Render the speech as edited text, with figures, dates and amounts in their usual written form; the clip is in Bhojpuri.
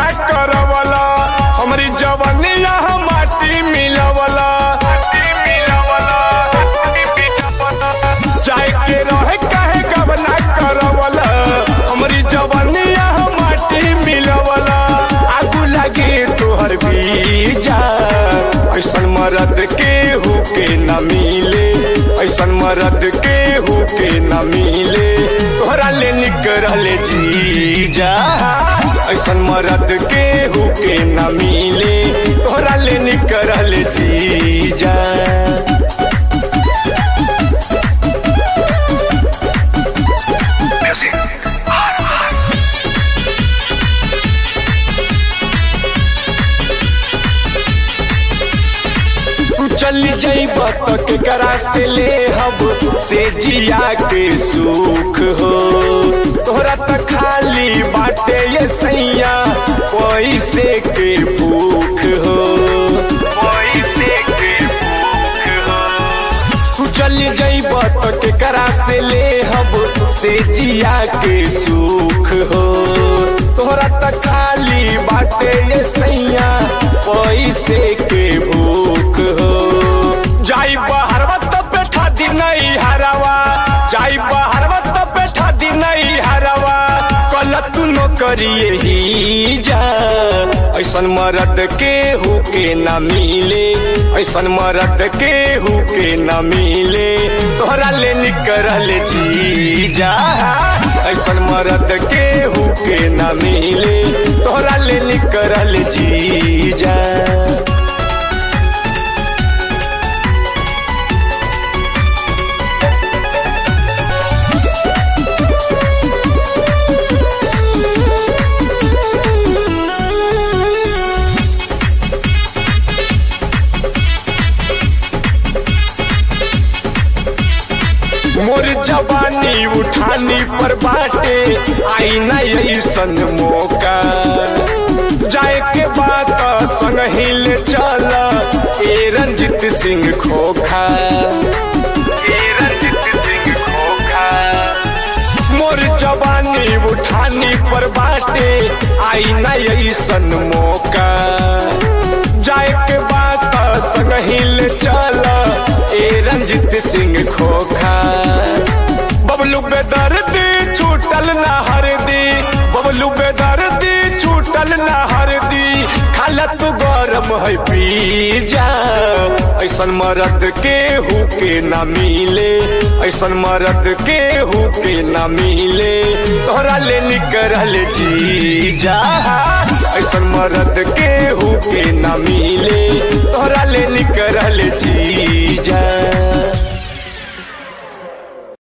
गवना करवला हमारी जवानिया माटी मिलवला जाए के रहे काहे गवना करवला हमारी जवानिया माटी मिलवला आगू लगे तोहर बीजा ऐसन मरद के होके न मिले ऐसन मरद के होके न मिले तोहरा ले निकल जीजा ऐसन मरद के होके न मिले तोहरा ले निकल जीजा चली जाइब तो केकरा से ले हब से जिया के सुख हो तोहरा तो खाली बाटे ये सैया पैसे के भूख हो पैसे के भूख हो चली जाइब तो केकरा से ले हब से जिया के सुख हो तोहरा तो खाली बाटे ये सैया पैसे के भूख हो जाई बहरवा तो बैठा दी नहीं हरवा जाई बहरवा तो बैठा दी नहीं हरवा कल तू नौकरिए ही जा ऐसन मरद के होके न मिले ऐसन मरद के होके न मिले तोहरा ले निकल जीजा ऐसन मरद के होके न मिले तोहरा ले निकल जीजा मोर जवानी उठानी पर बाटे आई न ऐसन मौका जाए के बात संग हिल चल ए रंजित सिंह खोखा ए रंजित सिंह खोखा मोर जवानी उठानी पर बाटे आई न ऐसन मौका जाए के बात संग हिल चल ए रंजित सिंह खोखा बबलू बेदर्दी छूटल न हरदी बबलू बेदर्दी छूटल न हरदी खालत गरम है पीजा ऐसन मरद के होके न मिले ऐसन मरद के होके न मिले तोहरा ले निकल जीजा ऐसन मरद के होके न मिले तोहरा ले निकल जीजा।